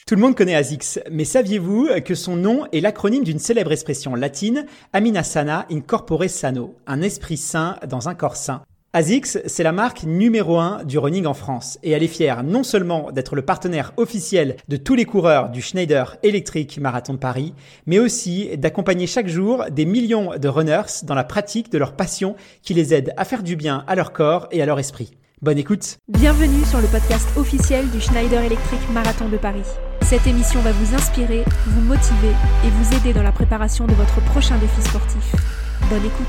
Tout le monde connaît ASICS, mais saviez-vous que son nom est l'acronyme d'une célèbre expression latine, Anima Sana in corpore sano, un esprit sain dans un corps sain. ASICS, c'est la marque numéro 1 du running en France et elle est fière non seulement d'être le partenaire officiel de tous les coureurs du Schneider Electric Marathon de Paris, mais aussi d'accompagner chaque jour des millions de runners dans la pratique de leur passion qui les aide à faire du bien à leur corps et à leur esprit. Bonne écoute. Bienvenue sur le podcast officiel du Schneider Electric Marathon de Paris. Cette émission va vous inspirer, vous motiver et vous aider dans la préparation de votre prochain défi sportif. Bonne écoute.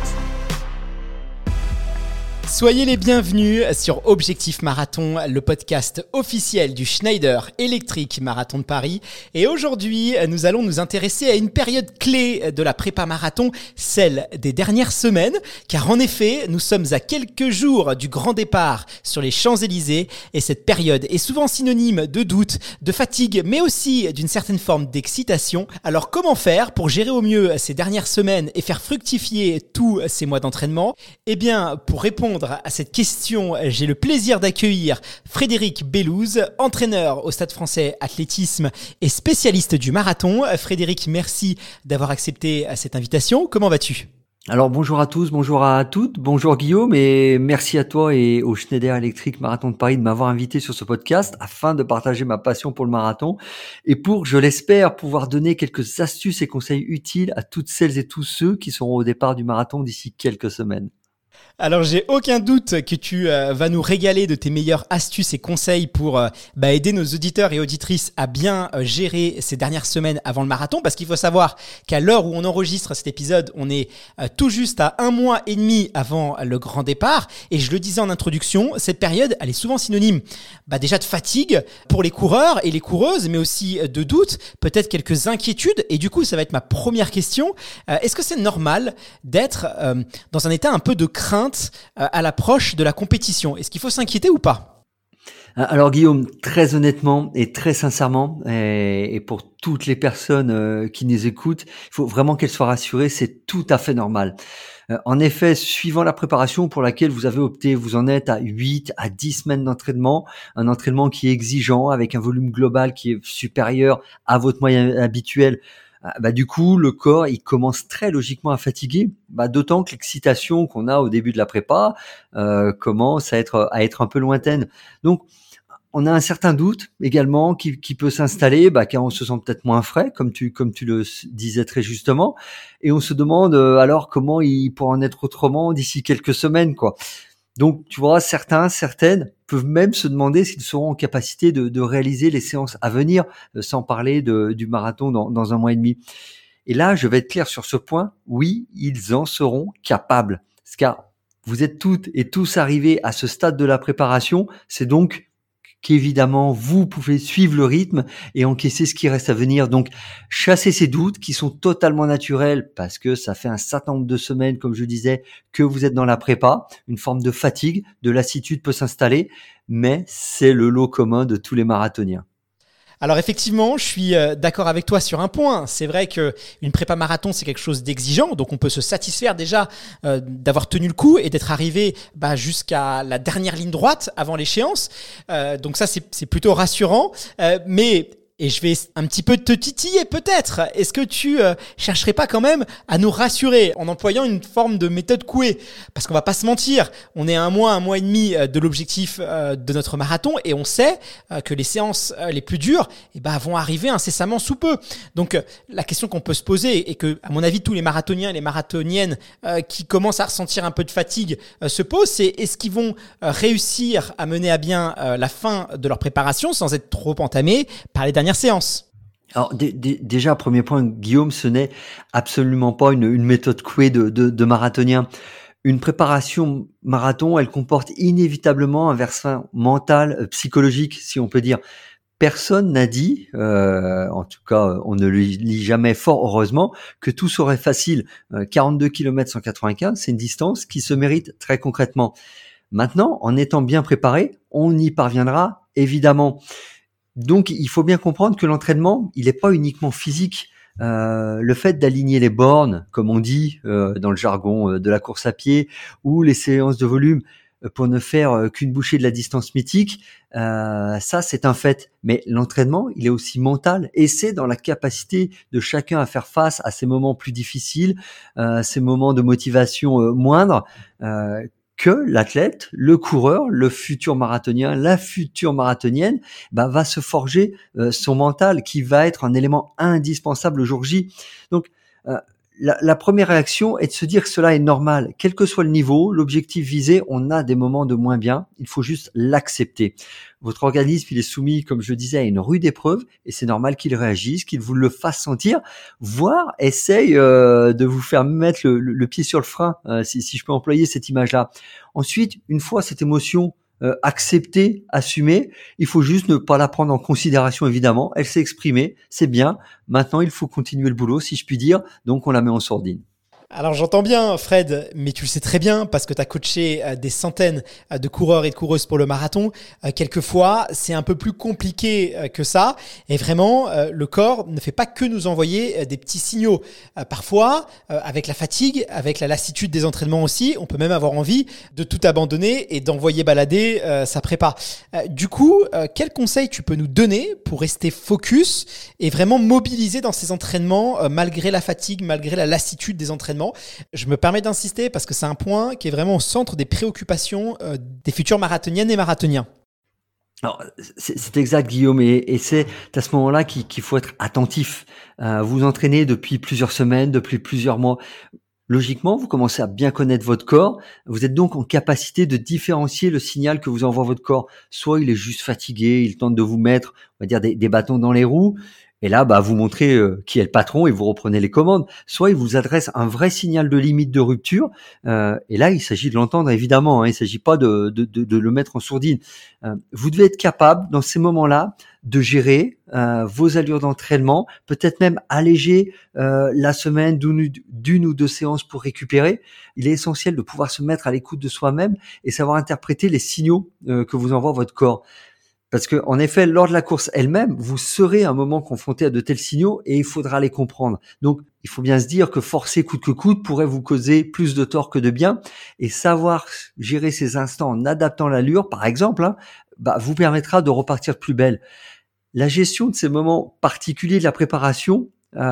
Soyez les bienvenus sur Objectif Marathon, le podcast officiel du Schneider Electric Marathon de Paris. Et aujourd'hui, nous allons nous intéresser à une période clé de la prépa marathon, celle des dernières semaines. Car en effet, nous sommes à quelques jours du grand départ sur les Champs-Élysées. Et cette période est souvent synonyme de doute, de fatigue, mais aussi d'une certaine forme d'excitation. Alors comment faire pour gérer au mieux ces dernières semaines et faire fructifier tous ces mois d'entraînement ? Eh bien, pour répondre à cette question, j'ai le plaisir d'accueillir Frédéric Bellouze, entraîneur au Stade Français Athlétisme et spécialiste du marathon. Frédéric, merci d'avoir accepté cette invitation. Comment vas-tu ? Alors bonjour à tous, bonjour à toutes, bonjour Guillaume et merci à toi et au Schneider Electric Marathon de Paris de m'avoir invité sur ce podcast afin de partager ma passion pour le marathon et pour, je l'espère, pouvoir donner quelques astuces et conseils utiles à toutes celles et tous ceux qui seront au départ du marathon d'ici quelques semaines. Alors, j'ai aucun doute que tu vas nous régaler de tes meilleures astuces et conseils pour aider nos auditeurs et auditrices à bien gérer ces dernières semaines avant le marathon. Parce qu'il faut savoir qu'à l'heure où on enregistre cet épisode, on est tout juste à 1 mois et demi avant le grand départ. Et je le disais en introduction, cette période, elle est souvent synonyme déjà de fatigue pour les coureurs et les coureuses, mais aussi de doute, peut-être quelques inquiétudes. Et du coup, ça va être ma première question. Est-ce que c'est normal d'être dans un état un peu de crainte à l'approche de la compétition? Est-ce qu'il faut s'inquiéter ou pas? Alors Guillaume, très honnêtement et très sincèrement, et pour toutes les personnes qui nous écoutent, il faut vraiment qu'elles soient rassurées, c'est tout à fait normal. En effet, suivant la préparation pour laquelle vous avez opté, vous en êtes à 8 à 10 semaines d'entraînement, un entraînement qui est exigeant, avec un volume global qui est supérieur à votre moyenne habituelle. Du coup, le corps, il commence très logiquement à fatiguer, d'autant que l'excitation qu'on a au début de la prépa commence à être un peu lointaine. Donc, on a un certain doute également qui peut s'installer, car on se sent peut-être moins frais, comme tu le disais très justement, et on se demande alors comment il pourra en être autrement d'ici quelques semaines, quoi. Donc, tu vois, certaines peuvent même se demander s'ils seront en capacité de réaliser les séances à venir, sans parler du marathon dans 1 mois et demi. Et là, je vais être clair sur ce point. Oui, ils en seront capables. Car vous êtes toutes et tous arrivés à ce stade de la préparation. C'est donc qu'évidemment, vous pouvez suivre le rythme et encaisser ce qui reste à venir. Donc, chassez ces doutes qui sont totalement naturels parce que ça fait un certain nombre de semaines, comme je disais, que vous êtes dans la prépa. Une forme de fatigue, de lassitude peut s'installer, mais c'est le lot commun de tous les marathoniens. Alors effectivement, je suis d'accord avec toi sur un point. C'est vrai que une prépa marathon, c'est quelque chose d'exigeant. Donc on peut se satisfaire déjà d'avoir tenu le coup et d'être arrivé jusqu'à la dernière ligne droite avant l'échéance. Donc ça, c'est plutôt rassurant. Et je vais un petit peu te titiller peut-être. Est-ce que tu chercherais pas quand même à nous rassurer en employant une forme de méthode Coué? Parce qu'on va pas se mentir, on est à 1 mois et demi de l'objectif de notre marathon et on sait que les séances les plus dures vont arriver incessamment sous peu. Donc la question qu'on peut se poser et que à mon avis tous les marathoniens et les marathoniennes qui commencent à ressentir un peu de fatigue se posent, c'est est-ce qu'ils vont réussir à mener à bien la fin de leur préparation sans être trop entamés par les dernières séance? Alors déjà, premier point, Guillaume, ce n'est absolument pas une méthode Coué de marathonien. Une préparation marathon, elle comporte inévitablement un versant mental, psychologique, si on peut dire. Personne n'a dit, en tout cas, on ne le lit jamais fort heureusement, que tout serait facile. 42 km 195, c'est une distance qui se mérite très concrètement. Maintenant, en étant bien préparé, on y parviendra évidemment. Donc, il faut bien comprendre que l'entraînement, il n'est pas uniquement physique. Le fait d'aligner les bornes, comme on dit dans le jargon de la course à pied, ou les séances de volume, pour ne faire qu'une bouchée de la distance mythique. Ça, c'est un fait. Mais l'entraînement, il est aussi mental et c'est dans la capacité de chacun à faire face à ces moments plus difficiles, ces moments de motivation moindre, que l'athlète, le coureur, le futur marathonien, la future marathonienne, va se forger son mental qui va être un élément indispensable le jour J. Donc, la première réaction est de se dire que cela est normal. Quel que soit le niveau, l'objectif visé, on a des moments de moins bien. Il faut juste l'accepter. Votre organisme, il est soumis, comme je disais, à une rude épreuve et c'est normal qu'il réagisse, qu'il vous le fasse sentir, voire essaye de vous faire mettre le pied sur le frein, si je peux employer cette image-là. Ensuite, une fois cette émotion acceptée, assumée, il faut juste ne pas la prendre en considération, évidemment. Elle s'est exprimée, c'est bien. Maintenant, il faut continuer le boulot, si je puis dire. Donc, on la met en sourdine. Alors j'entends bien Fred, mais tu le sais très bien parce que tu as coaché des centaines de coureurs et de coureuses pour le marathon. Quelquefois, c'est un peu plus compliqué que ça. Et vraiment, le corps ne fait pas que nous envoyer des petits signaux. Parfois, avec la fatigue, avec la lassitude des entraînements aussi, on peut même avoir envie de tout abandonner et d'envoyer balader sa prépa. Du coup, quel conseil tu peux nous donner pour rester focus et vraiment mobilisé dans ces entraînements malgré la fatigue, malgré la lassitude des entraînements? Je me permets d'insister parce que c'est un point qui est vraiment au centre des préoccupations des futurs marathoniennes et marathoniens. Alors, c'est exact, Guillaume, et c'est à ce moment-là qu'il faut être attentif. Vous entraînez depuis plusieurs semaines, depuis plusieurs mois. Logiquement, vous commencez à bien connaître votre corps. Vous êtes donc en capacité de différencier le signal que vous envoie votre corps. Soit il est juste fatigué, il tente de vous mettre, on va dire, des bâtons dans les roues. Et là, vous montrez qui est le patron et vous reprenez les commandes. Soit il vous adresse un vrai signal de limite de rupture. Et là, il s'agit de l'entendre, évidemment. Il ne s'agit pas de le mettre en sourdine. Vous devez être capable, dans ces moments-là, de gérer vos allures d'entraînement, peut-être même alléger la semaine d'une ou deux séances pour récupérer. Il est essentiel de pouvoir se mettre à l'écoute de soi-même et savoir interpréter les signaux que vous envoie votre corps. Parce que, en effet, lors de la course elle-même, vous serez à un moment confronté à de tels signaux et il faudra les comprendre. Donc, il faut bien se dire que forcer coûte que coûte pourrait vous causer plus de tort que de bien. Et savoir gérer ces instants en adaptant l'allure, par exemple, vous permettra de repartir plus belle. La gestion de ces moments particuliers de la préparation,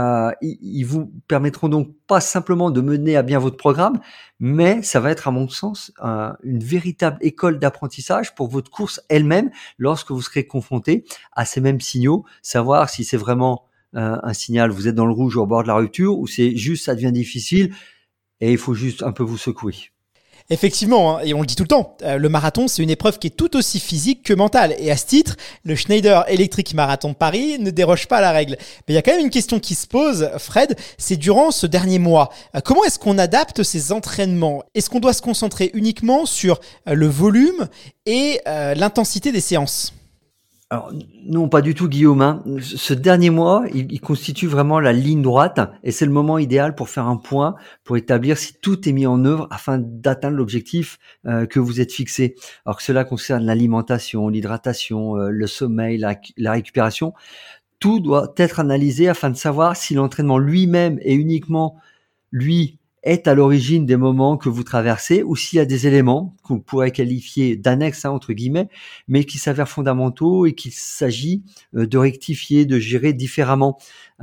ils vous permettront donc pas simplement de mener à bien votre programme, mais ça va être, à mon sens, une véritable école d'apprentissage pour votre course elle-même lorsque vous serez confronté à ces mêmes signaux, savoir si c'est vraiment un signal, vous êtes dans le rouge ou au bord de la rupture, ou c'est juste ça devient difficile et il faut juste un peu vous secouer. Effectivement, et on le dit tout le temps, le marathon, c'est une épreuve qui est tout aussi physique que mentale. Et à ce titre, le Schneider Electric Marathon de Paris ne déroge pas à la règle. Mais il y a quand même une question qui se pose, Fred, c'est durant ce dernier mois, comment est-ce qu'on adapte ces entraînements? Est-ce qu'on doit se concentrer uniquement sur le volume et l'intensité des séances? Alors, non, pas du tout, Guillaume. Ce dernier mois, il constitue vraiment la ligne droite et c'est le moment idéal pour faire un point, pour établir si tout est mis en œuvre afin d'atteindre l'objectif que vous êtes fixé. Alors que cela concerne l'alimentation, l'hydratation, le sommeil, la récupération, tout doit être analysé afin de savoir si l'entraînement lui-même et uniquement lui est à l'origine des moments que vous traversez ou s'il y a des éléments qu'on pourrait qualifier d'annexes, entre guillemets, mais qui s'avèrent fondamentaux et qu'il s'agit de rectifier, de gérer différemment.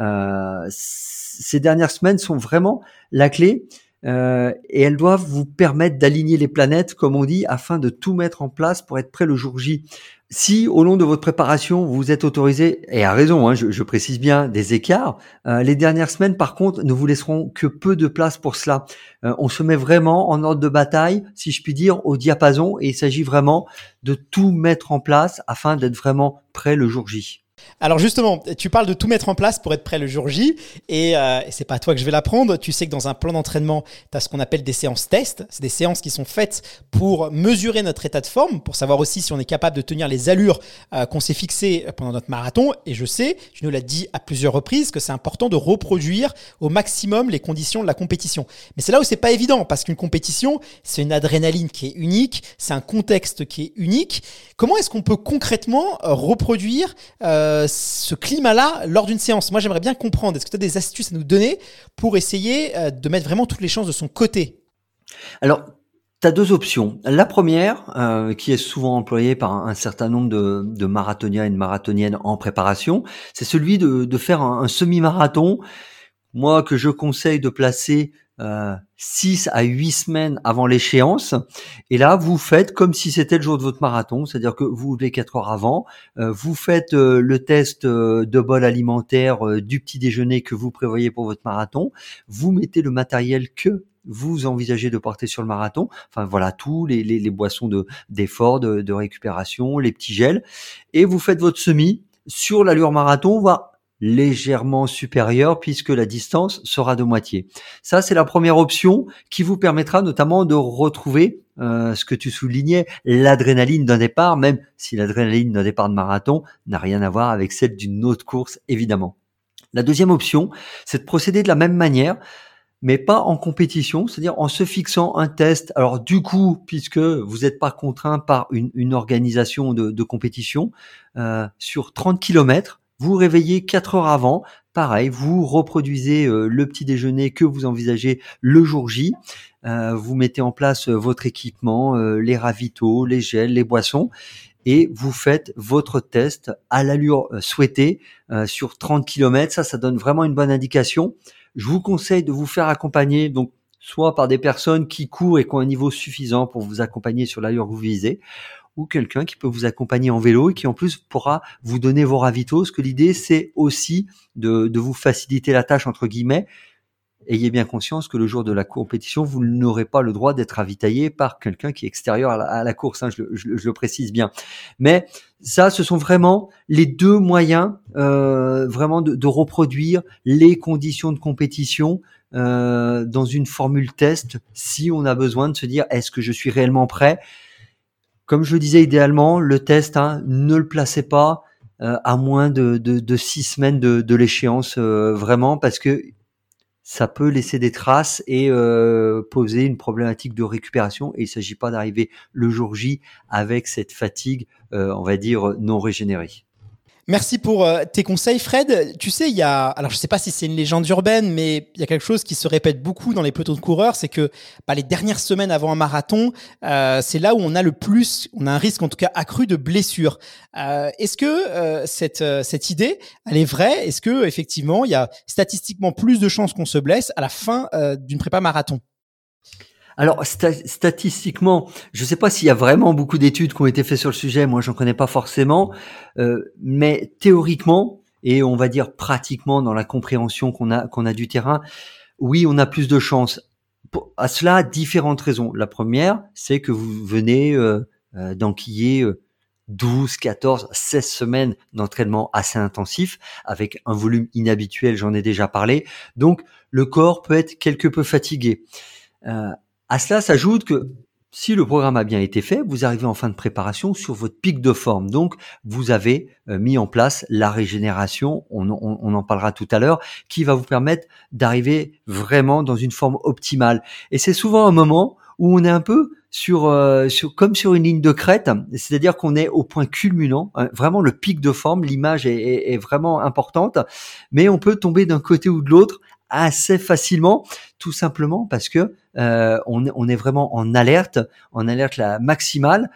Ces dernières semaines sont vraiment la clé et elles doivent vous permettre d'aligner les planètes, comme on dit, afin de tout mettre en place pour être prêt le jour J. Si au long de votre préparation, vous êtes autorisé, et à raison, je précise bien, des écarts, les dernières semaines, par contre, ne vous laisseront que peu de place pour cela. On se met vraiment en ordre de bataille, si je puis dire, au diapason, et il s'agit vraiment de tout mettre en place afin d'être vraiment prêt le jour J. Alors justement, tu parles de tout mettre en place pour être prêt le jour J et c'est pas à toi que je vais l'apprendre. Tu sais que dans un plan d'entraînement, tu as ce qu'on appelle des séances tests. C'est des séances qui sont faites pour mesurer notre état de forme, pour savoir aussi si on est capable de tenir les allures qu'on s'est fixées pendant notre marathon. Et je sais, tu nous l'as dit à plusieurs reprises, que c'est important de reproduire au maximum les conditions de la compétition. Mais c'est là où c'est pas évident parce qu'une compétition, c'est une adrénaline qui est unique, c'est un contexte qui est unique. Comment est-ce qu'on peut concrètement reproduire ce climat-là lors d'une séance? Moi, j'aimerais bien comprendre. Est-ce que tu as des astuces à nous donner pour essayer de mettre vraiment toutes les chances de son côté? Alors, Tu as deux options. La première, qui est souvent employée par un certain nombre de marathoniens et de marathoniennes en préparation, c'est celui de faire un semi-marathon. Moi, que je conseille de placer 6 à 8 semaines avant l'échéance. Et là, vous faites comme si c'était le jour de votre marathon, c'est-à-dire que vous vous levez 4 heures avant, vous faites le test de bol alimentaire du petit déjeuner que vous prévoyez pour votre marathon, vous mettez le matériel que vous envisagez de porter sur le marathon, enfin voilà, tous les boissons d'effort, de récupération, les petits gels, et vous faites votre semi sur l'allure marathon, voire légèrement supérieure puisque la distance sera de moitié. Ça, c'est la première option qui vous permettra notamment de retrouver ce que tu soulignais, l'adrénaline d'un départ, même si l'adrénaline d'un départ de marathon n'a rien à voir avec celle d'une autre course, évidemment. La deuxième option, c'est de procéder de la même manière, mais pas en compétition, c'est-à-dire en se fixant un test. Alors du coup, puisque vous n'êtes pas contraint par une organisation de compétition, sur 30 km, vous réveillez 4 heures avant, pareil, vous reproduisez le petit déjeuner que vous envisagez le jour J, vous mettez en place votre équipement, les ravitaux, les gels, les boissons, et vous faites votre test à l'allure souhaitée sur 30 km. Ça donne vraiment une bonne indication. Je vous conseille de vous faire accompagner, donc soit par des personnes qui courent et qui ont un niveau suffisant pour vous accompagner sur l'allure que vous visez, ou quelqu'un qui peut vous accompagner en vélo et qui en plus pourra vous donner vos ravitaux. Parce que l'idée, c'est aussi de vous faciliter la tâche, entre guillemets. Ayez bien conscience que le jour de la compétition, vous n'aurez pas le droit d'être ravitaillé par quelqu'un qui est extérieur à la course, hein, je le précise bien. Mais ça, ce sont vraiment les deux moyens vraiment de reproduire les conditions de compétition dans une formule test, si on a besoin de se dire, est-ce que je suis réellement prêt ? Comme je le disais, idéalement, le test, ne le placez pas à moins de 6 semaines de l'échéance, vraiment, parce que ça peut laisser des traces et poser une problématique de récupération. Et il ne s'agit pas d'arriver le jour J avec cette fatigue, on va dire, non régénérée. Merci pour tes conseils, Fred. Tu sais, alors je sais pas si c'est une légende urbaine, mais il y a quelque chose qui se répète beaucoup dans les pelotons de coureurs, c'est que les dernières semaines avant un marathon, c'est là où on a un risque en tout cas accru de blessures. Est-ce que cette idée, elle est vraie ? Est-ce que effectivement, il y a statistiquement plus de chances qu'on se blesse à la fin d'une prépa marathon ? Alors statistiquement, je ne sais pas s'il y a vraiment beaucoup d'études qui ont été faites sur le sujet. Moi, j'en connais pas forcément, mais théoriquement et on va dire pratiquement dans la compréhension qu'on a du terrain, oui, on a plus de chances. À cela, différentes raisons. La première, c'est que vous venez d'enquiller 12, 14, 16 semaines d'entraînement assez intensif avec un volume inhabituel. J'en ai déjà parlé. Donc, le corps peut être quelque peu fatigué. À cela s'ajoute que si le programme a bien été fait, vous arrivez en fin de préparation sur votre pic de forme. Donc, vous avez mis en place la régénération, on en parlera tout à l'heure, qui va vous permettre d'arriver vraiment dans une forme optimale. Et c'est souvent un moment où on est un peu comme sur une ligne de crête, c'est-à-dire qu'on est au point culminant, vraiment le pic de forme, l'image est vraiment importante, mais on peut tomber d'un côté ou de l'autre assez facilement, tout simplement parce que on est vraiment en alerte la maximale,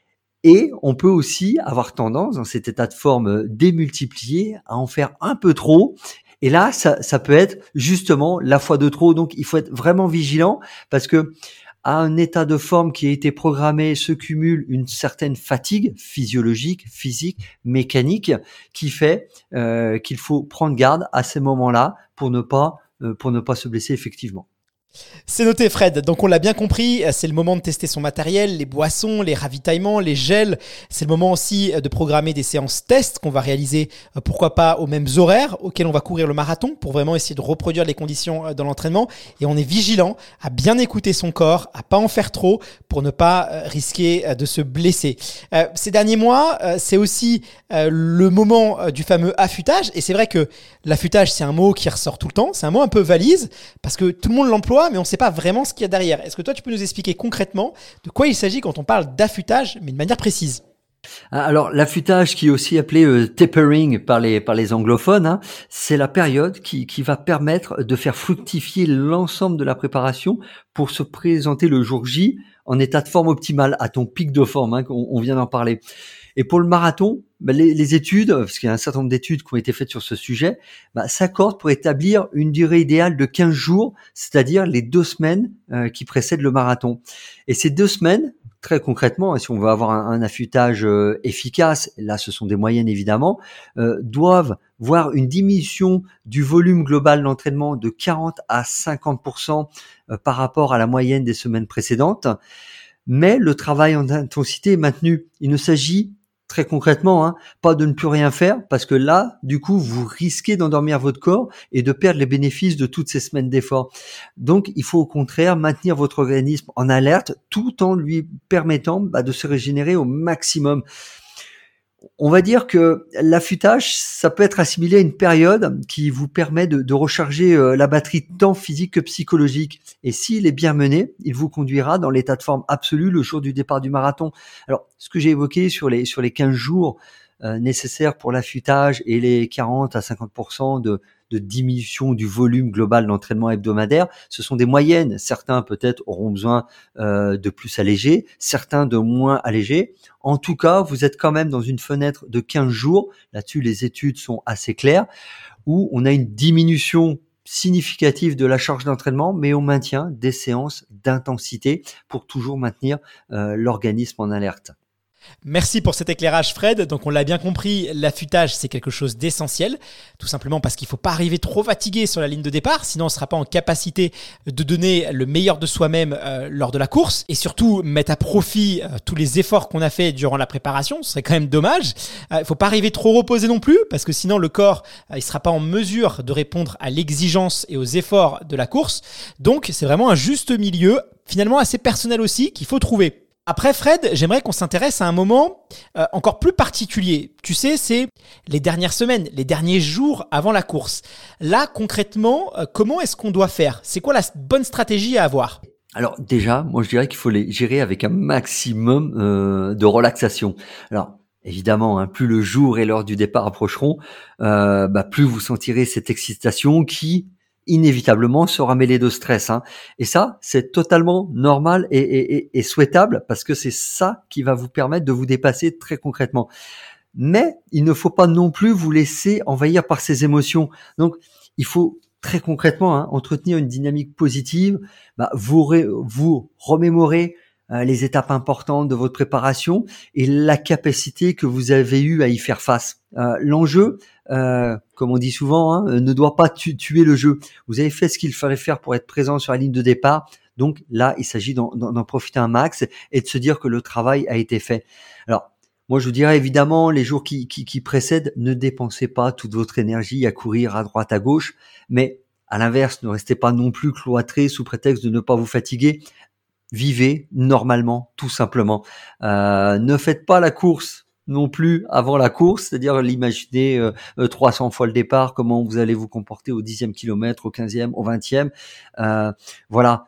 et on peut aussi avoir tendance dans cet état de forme démultiplié à en faire un peu trop. Et là, ça peut être justement la fois de trop. Donc, il faut être vraiment vigilant parce que à un état de forme qui a été programmé se cumule une certaine fatigue physiologique, physique, mécanique qui fait qu'il faut prendre garde à ces moments-là pour ne pas se blesser effectivement. C'est noté, Fred. Donc on l'a bien compris, c'est le moment de tester son matériel, les boissons, les ravitaillements, les gels. C'est le moment aussi de programmer des séances tests qu'on va réaliser, pourquoi pas aux mêmes horaires auxquels on va courir le marathon pour vraiment essayer de reproduire les conditions dans l'entraînement. Et on est vigilant à bien écouter son corps, à pas en faire trop pour ne pas risquer de se blesser. Ces derniers mois, c'est aussi le moment du fameux affûtage. Et c'est vrai que l'affûtage, c'est un mot qui ressort tout le temps. C'est un mot un peu valise parce que tout le monde l'emploie, mais on ne sait pas vraiment ce qu'il y a derrière. Est-ce que toi, tu peux nous expliquer concrètement de quoi il s'agit quand on parle d'affûtage, mais de manière précise ? Alors, l'affûtage, qui est aussi appelé tapering par les anglophones, hein, c'est la période qui va permettre de faire fructifier l'ensemble de la préparation pour se présenter le jour J en état de forme optimale, à ton pic de forme, hein, on vient d'en parler. Et pour le marathon, les études, parce qu'il y a un certain nombre d'études qui ont été faites sur ce sujet, s'accordent pour établir une durée idéale de 15 jours, c'est-à-dire les 2 semaines qui précèdent le marathon. Et ces 2 semaines, très concrètement, si on veut avoir un affûtage efficace, là ce sont des moyennes évidemment, doivent voir une diminution du volume global d'entraînement de 40 à 50% par rapport à la moyenne des semaines précédentes. Mais le travail en intensité est maintenu. Il ne s'agit très concrètement, hein, pas de ne plus rien faire, parce que là, du coup, vous risquez d'endormir votre corps et de perdre les bénéfices de toutes ces semaines d'effort. Donc, il faut au contraire maintenir votre organisme en alerte tout en lui permettant de se régénérer au maximum. On va dire que l'affûtage, ça peut être assimilé à une période qui vous permet de recharger la batterie tant physique que psychologique. Et s'il est bien mené, il vous conduira dans l'état de forme absolu le jour du départ du marathon. Alors, ce que j'ai évoqué sur les 15 jours nécessaires pour l'affûtage et les 40 à 50% de diminution du volume global d'entraînement hebdomadaire, ce sont des moyennes. Certains peut-être auront besoin de plus allégés, certains de moins allégés. En tout cas, vous êtes quand même dans une fenêtre de 15 jours, là-dessus les études sont assez claires, où on a une diminution significative de la charge d'entraînement, mais on maintient des séances d'intensité pour toujours maintenir l'organisme en alerte. Merci pour cet éclairage, Fred. Donc on l'a bien compris, l'affûtage c'est quelque chose d'essentiel, tout simplement parce qu'il ne faut pas arriver trop fatigué sur la ligne de départ, sinon on ne sera pas en capacité de donner le meilleur de soi-même lors de la course, et surtout mettre à profit tous les efforts qu'on a fait durant la préparation, ce serait quand même dommage. Il ne faut pas arriver trop reposé non plus, parce que sinon le corps il ne sera pas en mesure de répondre à l'exigence et aux efforts de la course. Donc c'est vraiment un juste milieu, finalement assez personnel aussi, qu'il faut trouver. Après, Fred, j'aimerais qu'on s'intéresse à un moment encore plus particulier. Tu sais, c'est les dernières semaines, les derniers jours avant la course. Là, concrètement, comment est-ce qu'on doit faire ? C'est quoi la bonne stratégie à avoir ? Alors déjà, moi je dirais qu'il faut les gérer avec un maximum de relaxation. Alors évidemment, hein, plus le jour et l'heure du départ approcheront, plus vous sentirez cette excitation qui inévitablement sera mêlée de stress, hein. Et ça, c'est totalement normal et souhaitable, parce que c'est ça qui va vous permettre de vous dépasser très concrètement. Mais il ne faut pas non plus vous laisser envahir par ces émotions. Donc, il faut très concrètement entretenir une dynamique positive, vous remémorer les étapes importantes de votre préparation et la capacité que vous avez eue à y faire face. L'enjeu, comme on dit souvent, ne doit pas tuer le jeu. Vous avez fait ce qu'il fallait faire pour être présent sur la ligne de départ. Donc là, il s'agit d'en profiter un max et de se dire que le travail a été fait. Alors, moi, je vous dirais évidemment, les jours qui précèdent, ne dépensez pas toute votre énergie à courir à droite, à gauche. Mais à l'inverse, ne restez pas non plus cloîtré sous prétexte de ne pas vous fatiguer. Vivez normalement, tout simplement. Ne faites pas la course non plus avant la course, c'est-à-dire l'imaginer 300 fois le départ, comment vous allez vous comporter au 10e kilomètre, au 15e, au 20e. Voilà.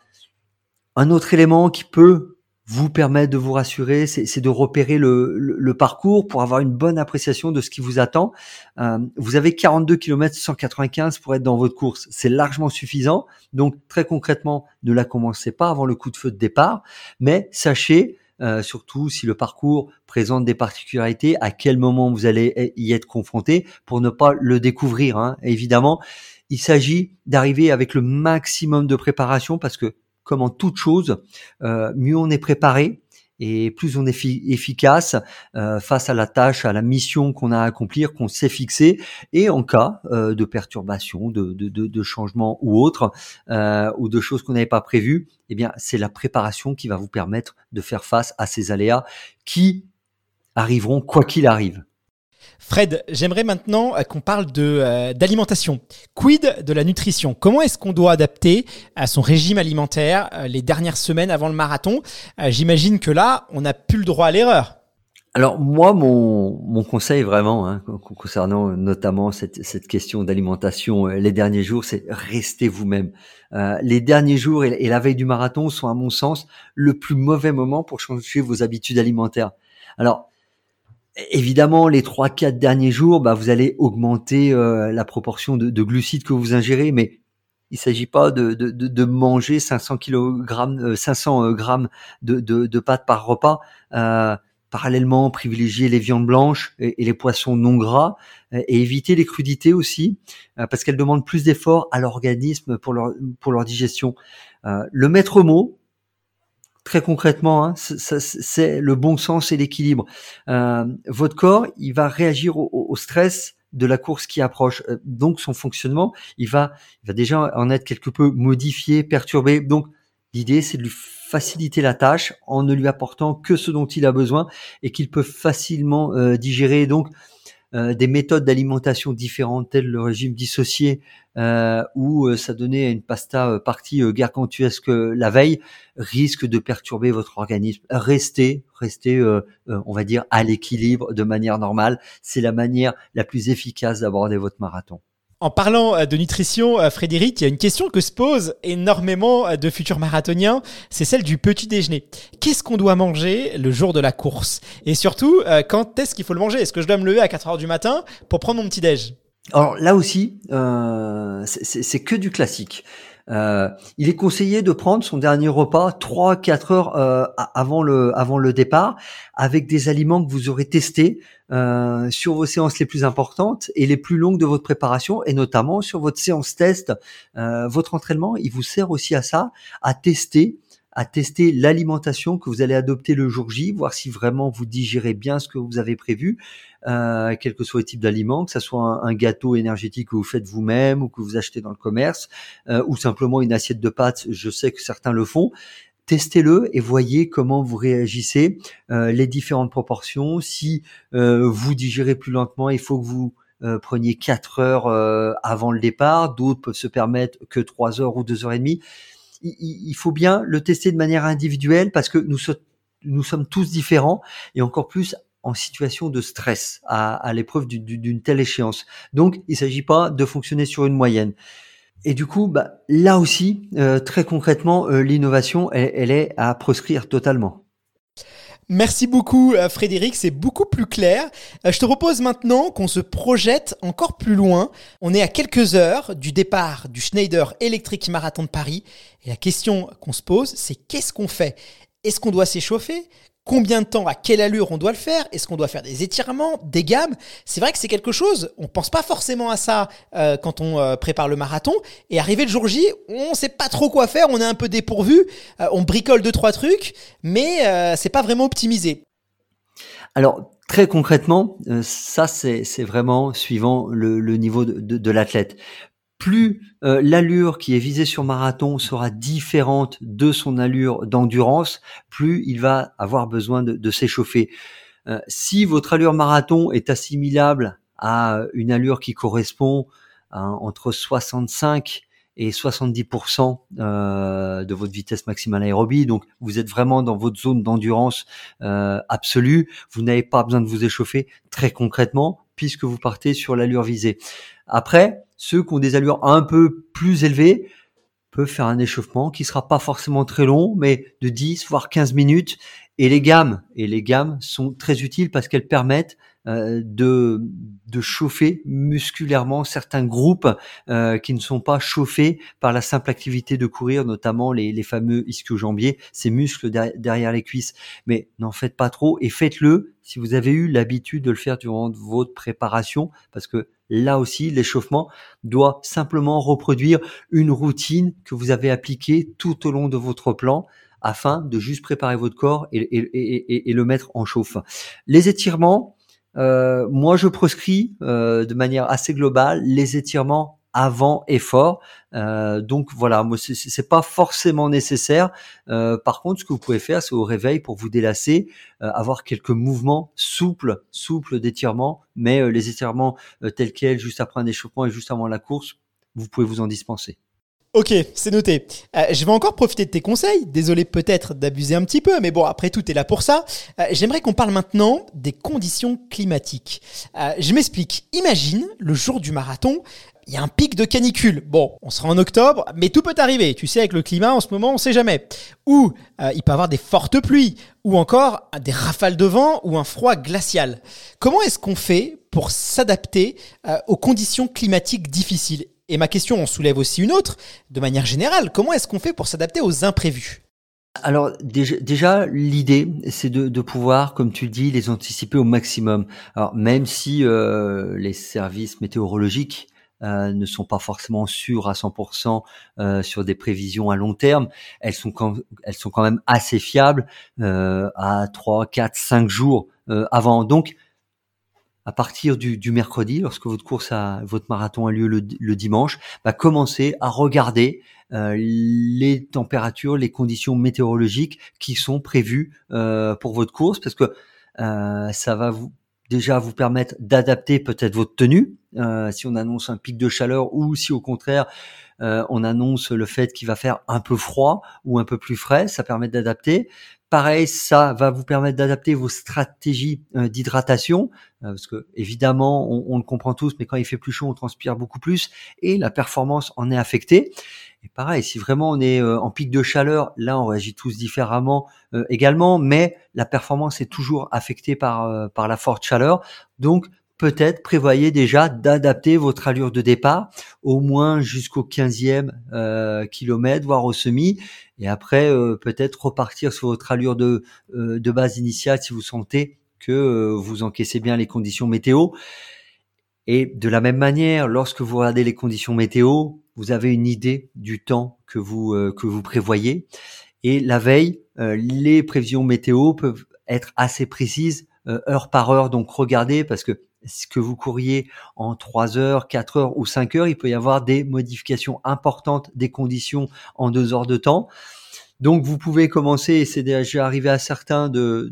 Un autre élément qui peut vous permettre de vous rassurer, c'est de repérer le parcours pour avoir une bonne appréciation de ce qui vous attend. Vous avez 42 km 195 pour être dans votre course. C'est largement suffisant. Donc, très concrètement, ne la commencez pas avant le coup de feu de départ, mais sachez, surtout si le parcours présente des particularités, à quel moment vous allez y être confronté pour ne pas le découvrir, hein. Évidemment, il s'agit d'arriver avec le maximum de préparation, parce que comme en toute chose, mieux on est préparé et plus on est efficace face à la tâche, à la mission qu'on a à accomplir, qu'on s'est fixé, et en cas de perturbation, de changement ou autre, ou de choses qu'on n'avait pas prévues, eh bien c'est la préparation qui va vous permettre de faire face à ces aléas qui arriveront quoi qu'il arrive. Fred, j'aimerais maintenant qu'on parle d'alimentation. Quid de la nutrition ? Comment est-ce qu'on doit adapter à son régime alimentaire les dernières semaines avant le marathon ? J'imagine que là, on n'a plus le droit à l'erreur. Alors moi, mon conseil vraiment, concernant notamment cette question d'alimentation les derniers jours, c'est restez vous-même. Les derniers jours et la veille du marathon sont, à mon sens, le plus mauvais moment pour changer vos habitudes alimentaires. Alors, Évidemment, les 3-4 derniers jours, vous allez augmenter la proportion de glucides que vous ingérez, mais il s'agit pas de manger 500 grammes de pâtes par repas. Parallèlement, privilégier les viandes blanches et les poissons non gras et éviter les crudités aussi, parce qu'elles demandent plus d'efforts à l'organisme pour leur digestion. Le maître mot, très concrètement, c'est le bon sens et l'équilibre. Votre corps, il va réagir au stress de la course qui approche. Donc, son fonctionnement, il va déjà en être quelque peu modifié, perturbé. Donc, l'idée, c'est de lui faciliter la tâche en ne lui apportant que ce dont il a besoin et qu'il peut facilement digérer. Donc, des méthodes d'alimentation différentes telles le régime dissocié où ça donnait une pasta partie gargantuesque la veille risque de perturber votre organisme. Restez on va dire à l'équilibre de manière normale. C'est la manière la plus efficace d'aborder votre marathon. En parlant de nutrition, Frédéric, il y a une question que se posent énormément de futurs marathoniens, c'est celle du petit déjeuner. Qu'est-ce qu'on doit manger le jour de la course ? Et surtout, quand est-ce qu'il faut le manger ? Est-ce que je dois me lever à 4h du matin pour prendre mon petit déj ? Alors là aussi, c'est que du classique. Il est conseillé de prendre son dernier repas 3-4 heures avant le départ, avec des aliments que vous aurez testés sur vos séances les plus importantes et les plus longues de votre préparation, et notamment sur votre séance test. Votre entraînement, il vous sert aussi à ça, à tester l'alimentation que vous allez adopter le jour J, voir si vraiment vous digérez bien ce que vous avez prévu, quel que soit le type d'aliment, que ça soit un gâteau énergétique que vous faites vous-même ou que vous achetez dans le commerce, ou simplement une assiette de pâtes, je sais que certains le font. Testez-le et voyez comment vous réagissez, les différentes proportions. Si vous digérez plus lentement, il faut que vous preniez 4 heures avant le départ. D'autres peuvent se permettre que 3 heures ou 2 heures et demie. Il faut bien le tester de manière individuelle parce que nous sommes tous différents et encore plus en situation de stress à l'épreuve d'une telle échéance. Donc, il ne s'agit pas de fonctionner sur une moyenne. Et du coup, là aussi, très concrètement, l'innovation, elle est à proscrire totalement. Merci beaucoup Frédéric, c'est beaucoup plus clair. Je te propose maintenant qu'on se projette encore plus loin. On est à quelques heures du départ du Schneider Electric Marathon de Paris. Et la question qu'on se pose, c'est qu'est-ce qu'on fait ? Est-ce qu'on doit s'échauffer ? Combien de temps, à quelle allure on doit le faire ? Est-ce qu'on doit faire des étirements, des gammes ? C'est vrai que c'est quelque chose, on pense pas forcément à ça quand on prépare le marathon. Et arrivé le jour J, on sait pas trop quoi faire, on est un peu dépourvu, on bricole 2-3 trucs, mais c'est pas vraiment optimisé. Alors, très concrètement, ça c'est vraiment suivant le niveau de l'athlète. Plus l'allure qui est visée sur marathon sera différente de son allure d'endurance, plus il va avoir besoin de s'échauffer. Si votre allure marathon est assimilable à une allure qui correspond à entre 65 et 70% de votre vitesse maximale aérobie, donc vous êtes vraiment dans votre zone d'endurance absolue, vous n'avez pas besoin de vous échauffer très concrètement puisque vous partez sur l'allure visée. Après, ceux qui ont des allures un peu plus élevées peuvent faire un échauffement qui sera pas forcément très long, mais de 10 voire 15 minutes. Et les gammes sont très utiles parce qu'elles permettent de chauffer musculairement certains groupes qui ne sont pas chauffés par la simple activité de courir, notamment les fameux ischio-jambiers, ces muscles derrière les cuisses. Mais n'en faites pas trop et faites-le si vous avez eu l'habitude de le faire durant votre préparation, parce que là aussi, l'échauffement doit simplement reproduire une routine que vous avez appliquée tout au long de votre plan afin de juste préparer votre corps et le mettre en chauffe. Les étirements, moi je proscris de manière assez globale les étirements avant effort. Donc voilà, moi c'est pas forcément nécessaire. Par contre, ce que vous pouvez faire, c'est au réveil pour vous délasser, avoir quelques mouvements souples d'étirement, mais les étirements tels quels, juste après un échauffement et juste avant la course, vous pouvez vous en dispenser. Ok, c'est noté. Je vais encore profiter de tes conseils. Désolé peut-être d'abuser un petit peu, mais bon, après tout, t'es là pour ça. J'aimerais qu'on parle maintenant des conditions climatiques. Je m'explique. Imagine, le jour du marathon, il y a un pic de canicule. Bon, on sera en octobre, mais tout peut arriver. Tu sais, avec le climat en ce moment, on sait jamais. Ou il peut y avoir des fortes pluies, ou encore des rafales de vent, ou un froid glacial. Comment est-ce qu'on fait pour s'adapter aux conditions climatiques difficiles ? Et ma question en soulève aussi une autre. De manière générale, comment est-ce qu'on fait pour s'adapter aux imprévus ? Alors déjà l'idée, c'est de pouvoir, comme tu le dis, les anticiper au maximum. Alors même si les services météorologiques ne sont pas forcément sûrs à 100% sur des prévisions à long terme, elles sont quand même assez fiables à 3, 4, 5 jours avant. Donc à partir du mercredi, lorsque votre marathon a lieu le dimanche, commencez à regarder les températures, les conditions météorologiques qui sont prévues pour votre course, parce que ça va vous permettre d'adapter peut-être votre tenue, si on annonce un pic de chaleur ou si au contraire on annonce le fait qu'il va faire un peu froid ou un peu plus frais, ça permet d'adapter. Pareil, ça va vous permettre d'adapter vos stratégies d'hydratation, parce que évidemment, on le comprend tous, mais quand il fait plus chaud, on transpire beaucoup plus et la performance en est affectée. Et pareil, si vraiment on est en pic de chaleur, là, on réagit tous différemment également, mais la performance est toujours affectée par la forte chaleur. Donc, peut-être prévoyez déjà d'adapter votre allure de départ, au moins jusqu'au 15e kilomètre, voire au semi. Et après, peut-être repartir sur votre allure de base initiale si vous sentez que vous encaissez bien les conditions météo. Et de la même manière, lorsque vous regardez les conditions météo, vous avez une idée du temps que vous prévoyez. Et la veille, les prévisions météo peuvent être assez précises heure par heure. Donc regardez, parce que ce que vous couriez en 3 heures, 4 heures ou 5 heures, il peut y avoir des modifications importantes des conditions en 2 heures de temps. Donc vous pouvez commencer, et c'est déjà arrivé à certains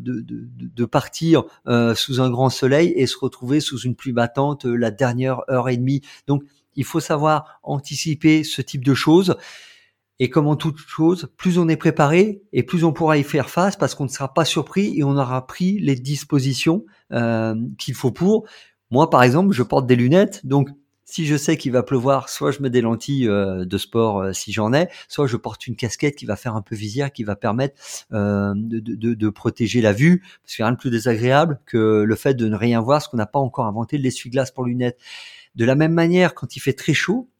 de partir sous un grand soleil et se retrouver sous une pluie battante la dernière heure et demie. Donc il faut savoir anticiper ce type de choses. Et comme en toute chose, plus on est préparé et plus on pourra y faire face, parce qu'on ne sera pas surpris et on aura pris les dispositions qu'il faut pour. Moi, par exemple, je porte des lunettes, donc si je sais qu'il va pleuvoir, soit je mets des lentilles de sport si j'en ai, soit je porte une casquette qui va faire un peu visière, qui va permettre de protéger la vue, parce qu'il n'y a rien de plus désagréable que le fait de ne rien voir, parce qu'on n'a pas encore inventé l'essuie-glace pour lunettes. De la même manière, quand il fait très chaud,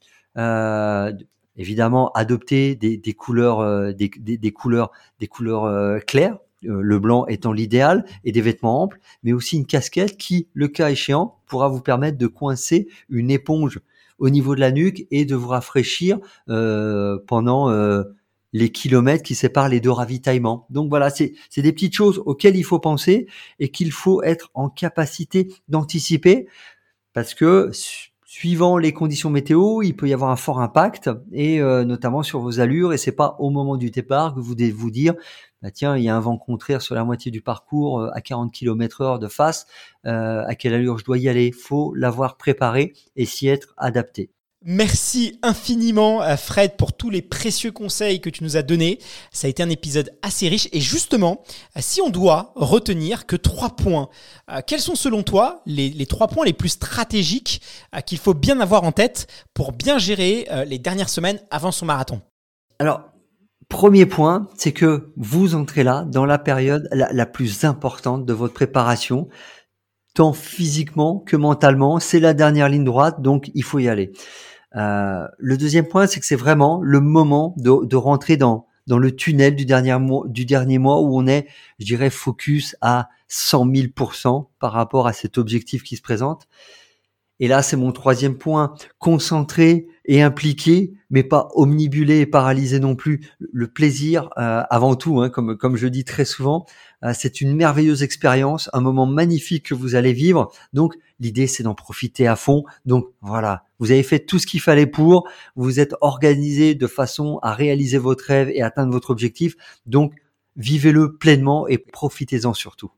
évidemment, adopter des couleurs, des couleurs claires, le blanc étant l'idéal, et des vêtements amples, mais aussi une casquette qui, le cas échéant, pourra vous permettre de coincer une éponge au niveau de la nuque et de vous rafraîchir pendant les kilomètres qui séparent les deux ravitaillements. Donc voilà, c'est des petites choses auxquelles il faut penser et qu'il faut être en capacité d'anticiper, parce que suivant les conditions météo, il peut y avoir un fort impact, et notamment sur vos allures, et c'est pas au moment du départ que vous devez vous dire tiens, il y a un vent contraire sur la moitié du parcours à 40 km/h de face, à quelle allure je dois y aller. Faut l'avoir préparé et s'y être adapté. Merci infiniment Fred pour tous les précieux conseils que tu nous as donnés. Ça a été un épisode assez riche, et justement, si on doit retenir que 3 points, quels sont selon toi les 3 points les plus stratégiques qu'il faut bien avoir en tête pour bien gérer les dernières semaines avant son marathon ? Alors, premier point, c'est que vous entrez là dans la période la plus importante de votre préparation, tant physiquement que mentalement. C'est la dernière ligne droite, donc il faut y aller. Le deuxième point, c'est que c'est vraiment le moment de rentrer dans le tunnel du dernier mois où on est, je dirais, focus à 100 000% par rapport à cet objectif qui se présente. Et là, c'est mon troisième point, concentré et impliqué, mais pas omnibulé et paralysé non plus. Le plaisir, avant tout, comme je dis très souvent, c'est une merveilleuse expérience, un moment magnifique que vous allez vivre. Donc, l'idée, c'est d'en profiter à fond. Donc, voilà, vous avez fait tout ce qu'il fallait vous vous êtes organisé de façon à réaliser votre rêve et atteindre votre objectif. Donc, vivez-le pleinement et profitez-en surtout.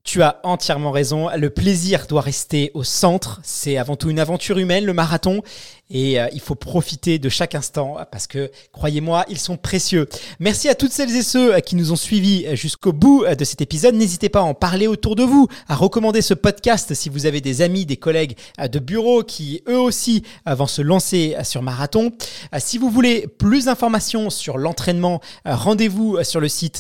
Tu as entièrement raison, le plaisir doit rester au centre. C'est avant tout une aventure humaine, le marathon. Et il faut profiter de chaque instant parce que, croyez-moi, ils sont précieux. Merci à toutes celles et ceux qui nous ont suivis jusqu'au bout de cet épisode. N'hésitez pas à en parler autour de vous, à recommander ce podcast si vous avez des amis, des collègues de bureau qui, eux aussi, vont se lancer sur marathon. Si vous voulez plus d'informations sur l'entraînement, rendez-vous sur le site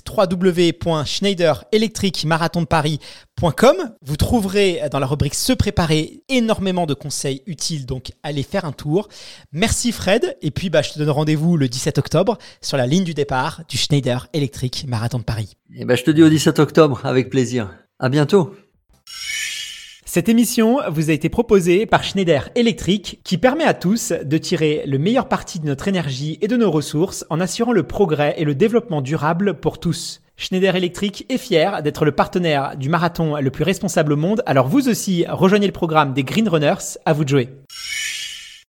www.schneiderelectricmarathondeparis.com. Vous trouverez dans la rubrique Se préparer énormément de conseils utiles, donc allez faire un tour. Merci Fred, et puis je te donne rendez-vous le 17 octobre sur la ligne du départ du Schneider Electric Marathon de Paris. Et je te dis au 17 octobre, avec plaisir. À bientôt. Cette émission vous a été proposée par Schneider Electric, qui permet à tous de tirer le meilleur parti de notre énergie et de nos ressources en assurant le progrès et le développement durable pour tous. Schneider Electric est fier d'être le partenaire du marathon le plus responsable au monde, alors vous aussi rejoignez le programme des Green Runners, à vous de jouer.